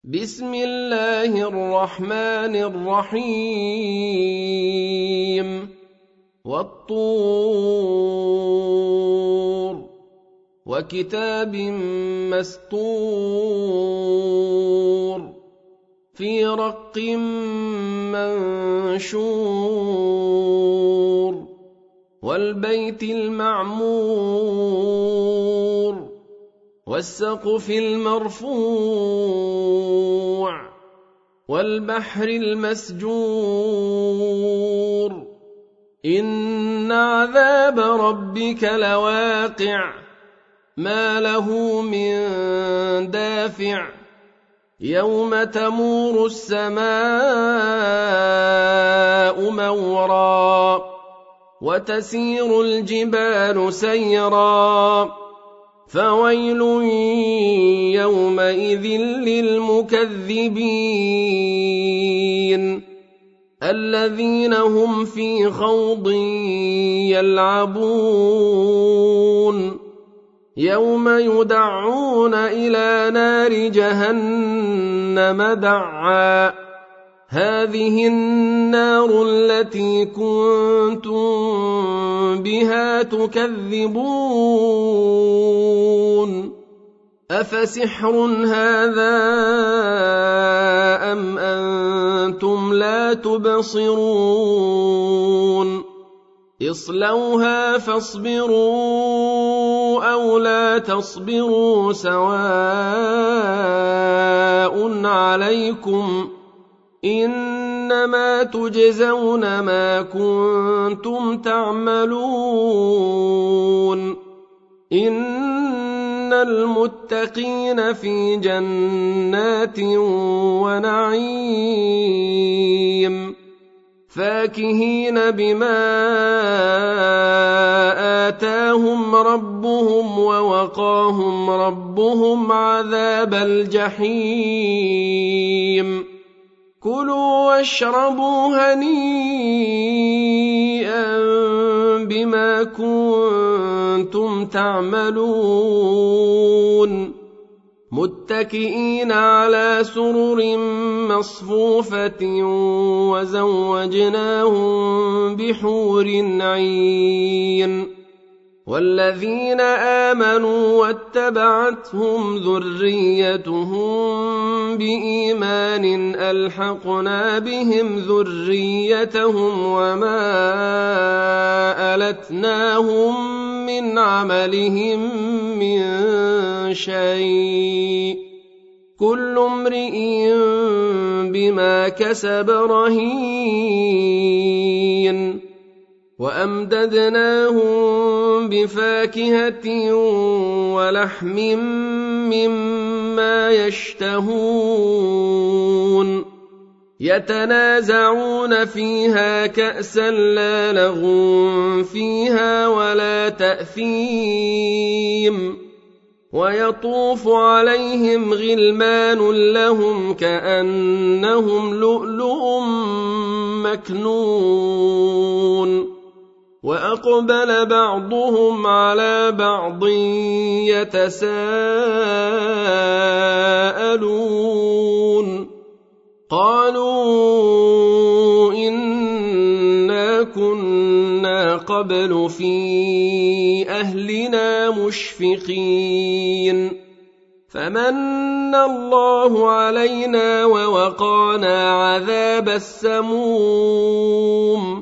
بسم الله الرحمن الرحيم والطور وكتاب مسطور في رق منشور والبيت المعمور والسقف المرفوع والبحر المسجور إن عذاب ربك لواقع ما له من دافع يوم تمور السماء مورا وتسير الجبال سيرا فويل يومئذ للمكذبين الذين هم في خوض يلعبون يوم يدعون إلى نار جهنم دعا هذه النار التي كنتم بها تكذبون أفسحر هذا أم أنتم لا تبصرون اصلوها فاصبروا أو لا تصبروا سواء عليكم إنما تجزون ما كنتم تعملون إن المتقين في جنات ونعيم فاكهين بما آتاهم ربهم ووقاهم ربهم عذاب الجحيم كلوا واشربوا هنيئا بما كنتم تعملون متكئين على سرر مصفوفة وزوجناهم بحور عين والذين آمنوا واتبعتهم ذريتهم بإيمان ألحقنا بهم ذريتهم وما ألتناهم من عملهم من شيء كل امرئ بما كسب رهين وأمددناهم بفاكهة ولحم مما يشتهون يتنازعون فيها كأسا لا لغو فيها ولا تأثيم ويطوف عليهم غلمان لهم كأنهم لؤلؤ مكنون وأقبل بعضهم على بعض يتساءلون قالوا إنا كنا قبل في أهلنا مشفقين فمن الله علينا ووقانا عذاب السموم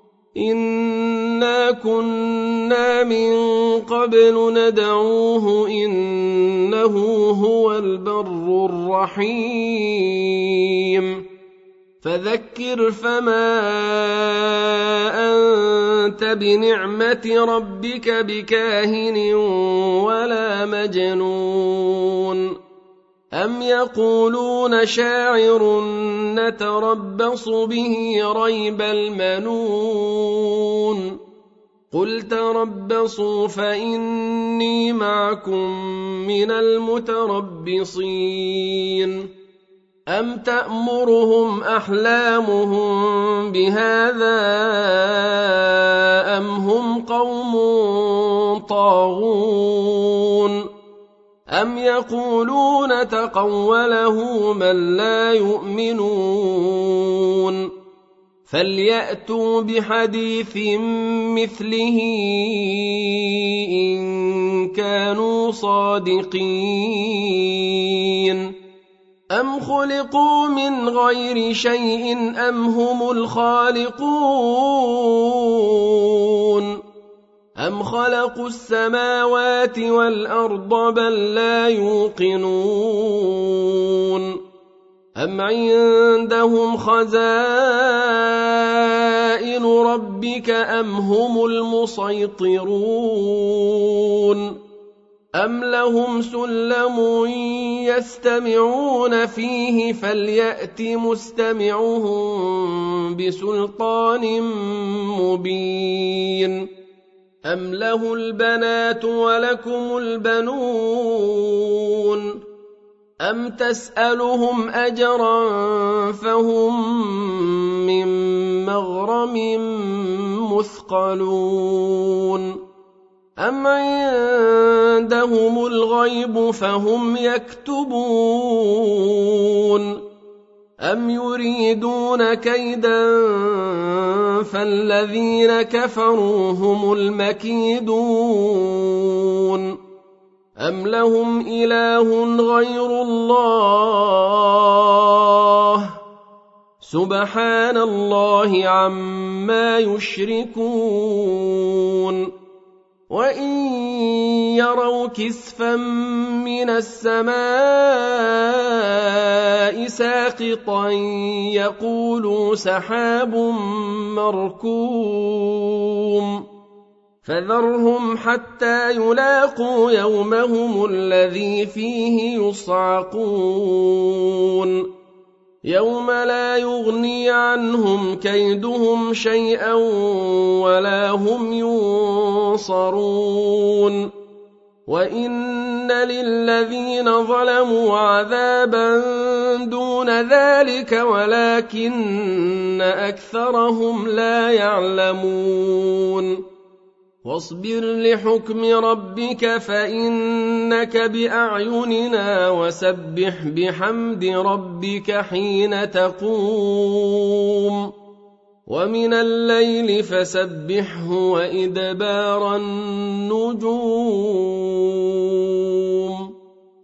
إنا كنا من قبل ندعوه إنه هو البر الرحيم فذكر فما أنت بنعمة ربك بكاهن ولا مجنون أم يقولون شاعر نتربص به ريب المنون قل تربصوا فإني معكم من المتربصين أم تأمرهم أحلامهم بهذا أم هم قوم طاغون أم يقولون تقوله من لا يؤمنون فليأتوا بحديث مثله إن كانوا صادقين أم خلقوا من غير شيء أم هم الخالقون أم خلقوا السماوات والأرض بل لا يوقنون أم عندهم خزائن ربك أم هم المسيطرون أم لهم سلم يستمعون فيه فليأت مستمعهم بسلطان مبين أم له البنات ولكم البنون أم تسألهم أجرا فهم من مغرم مثقلون أم عندهم الغيب فهم يكتبون أم يريدون كيدا فالذين كفروا هم المكيدون أم لهم إله غير الله سبحان الله عما يشركون وإن يروا كسفا من السماء ساقطا يقولوا سحاب مركوم فذرهم حتى يلاقوا يومهم الذي فيه يصعقون يوم لا يغني عنهم كيدهم شيئا ولا هم ينصرون وإن للذين ظلموا عذابا دون ذلك ولكن أكثرهم لا يعلمون واصبر لحكم ربك فإنك بأعيننا وسبح بحمد ربك حين تقوم ومن الليل فسبحه وإدبار النجوم